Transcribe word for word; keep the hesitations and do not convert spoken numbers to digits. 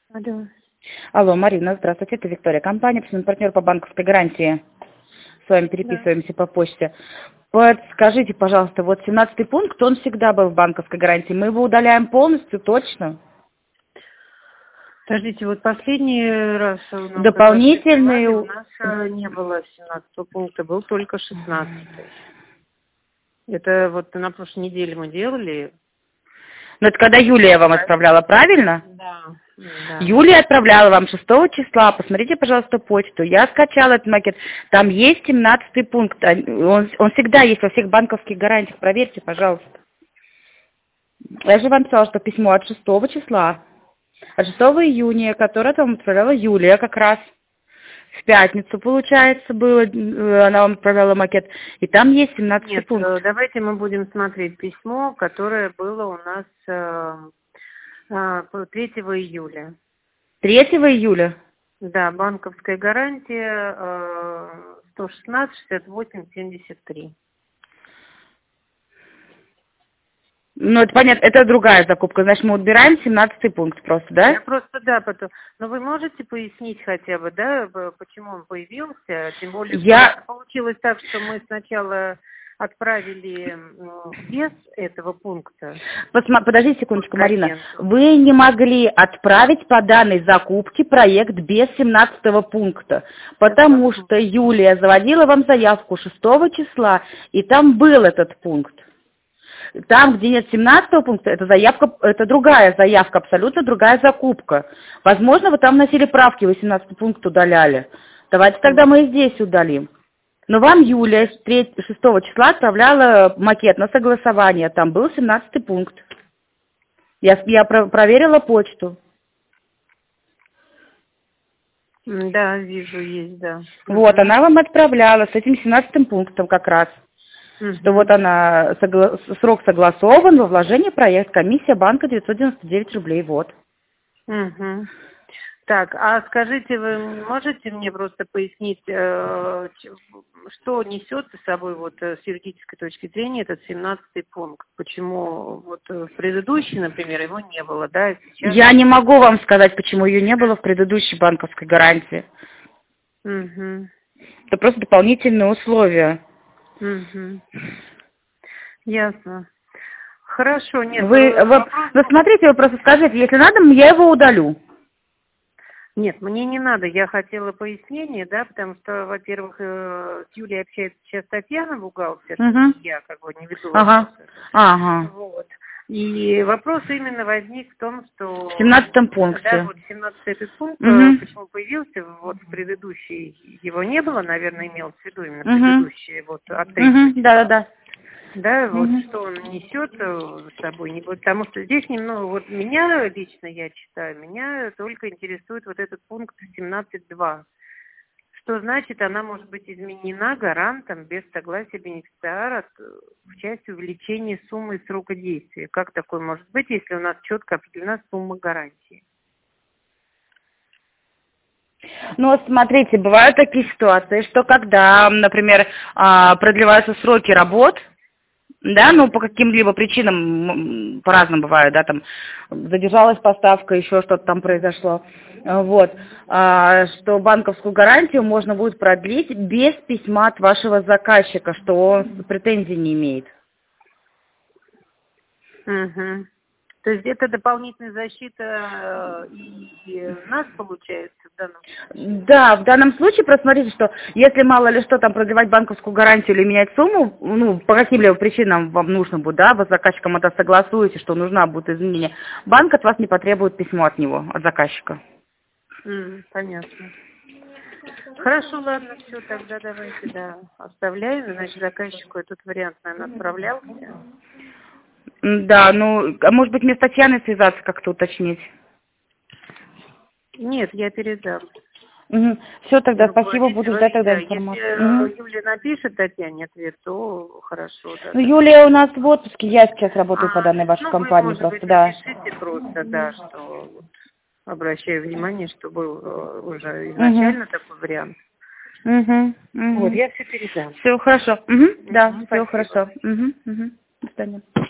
Алло. Алло, Марина, здравствуйте, это Виктория, компания, партнер по банковской гарантии. С вами переписываемся да. по почте. Подскажите, пожалуйста, вот семнадцатый пункт, он всегда был в банковской гарантии. Мы его удаляем полностью, точно? Подождите, вот последний раз у нас дополнительный у нас не было семнадцатого пункта, был только шестнадцатый. Это вот на прошлой неделе мы делали. Ну, это когда Юлия вам отправляла, правильно? Да. да. Юлия отправляла вам шестого числа. Посмотрите, пожалуйста, почту. Я скачала этот макет. Там есть семнадцатый пункт. Он, он всегда есть во всех банковских гарантиях. Проверьте, пожалуйста. Я же вам писала, что письмо от шестого числа. От шестого июня, которое там отправляла Юлия как раз. В пятницу, получается, было, она вам отправляла макет. И там есть семнадцатый Нет, пункт. Давайте мы будем смотреть письмо, которое было у нас третьего июля. третьего июля? Да, банковская гарантия сто шестнадцать шестьдесят восемь семьдесят три. Ну, это понятно, это другая закупка. Значит, мы убираем семнадцатый пункт просто, да? Я просто, да, потом. Но вы можете пояснить хотя бы, да, почему он появился? Тем более, Я... что получилось так, что мы сначала отправили без этого пункта. Посма... Подождите секундочку, Марина. Вы не могли отправить по данной закупке проект без семнадцатого пункта, потому это что Юлия заводила вам заявку шестого числа, и там был этот пункт. Там, где нет семнадцатого пункта, это заявка, это другая заявка, абсолютно другая закупка. Возможно, вы там вносили правки, вы семнадцатый пункт удаляли. Давайте тогда мы и здесь удалим. Но вам Юлия шестого числа отправляла макет на согласование. Там был семнадцатый пункт. Я, я про, проверила почту. Да, вижу, есть, да. Вот, она вам отправляла с этим семнадцатым пунктом как раз. Uh-huh. Что вот она, согла... срок согласован, во вложение проект, комиссия банка девятьсот девяносто девять рублей, вот. Uh-huh. Так, а скажите, вы можете мне просто пояснить, э, что несет с собой вот с юридической точки зрения этот семнадцатый пункт? Почему вот в предыдущей, например, его не было, да? Сейчас... Я не могу вам сказать, почему ее не было в предыдущей банковской гарантии. Uh-huh. Это просто дополнительные условия. Угу. Ясно. Хорошо, нет. Вы, ну, вы, вопрос... вы смотрите, вы просто скажите, если надо, я его удалю. Нет, мне не надо. Я хотела пояснение, да, потому что, во-первых, с Юлей общается сейчас Татьяна, бухгалтер, угу. я как бы не веду. Ага. Ага. Вот. И вопрос именно возник в том, что... В семнадцатом пункте. Да, вот семнадцатый этот пункт, угу. почему появился, вот в предыдущей его не было, наверное, имел в виду именно угу. предыдущие, вот от третьего. Угу. Да-да-да. Да, угу. вот что он несет с собой, не потому что здесь немного, вот меня лично, я читаю, меня только интересует вот этот пункт семнадцать два. Что значит, она может быть изменена гарантом без согласия бенефициара в части увеличения суммы и срока действия. Как такое может быть, если у нас четко определена сумма гарантии? Ну, смотрите, бывают такие ситуации, что когда, например, продлеваются сроки работ, да, ну, по каким-либо причинам, по-разному бывает, да, там, задержалась поставка, еще что-то там произошло, вот, а, что банковскую гарантию можно будет продлить без письма от вашего заказчика, что он претензий не имеет. Угу. То есть это дополнительная защита и нас получается в данном случае? Да, в данном случае, просто смотрите, что если мало ли что там продлевать банковскую гарантию или менять сумму, ну, по каким-либо причинам вам нужно будет, да, вы с заказчиком это согласуете, что нужна будет изменение, банк от вас не потребует письмо от него, от заказчика. Mm, понятно. Хорошо, ладно, все, тогда давайте, да, оставляем, значит, заказчику этот вариант, наверное, отправлялся. Да, ну, а может быть, мне с Татьяной связаться, как-то уточнить? Нет, я передам. Угу. Все, тогда ну, спасибо, буду ждать тогда информацию. Если угу. Юлия напишет Татьяне ответ, то хорошо. Да, ну, да. Юлия у нас в отпуске, я сейчас работаю а, по данной вашей ну, компании, вы, может просто, быть, да. напишите просто, да, что вот, обращаю внимание, что был уже изначально угу. такой вариант. Угу. Угу. Вот, я все передам. Все хорошо. Угу. Да, угу, все хорошо. Угу. Угу. До свидания.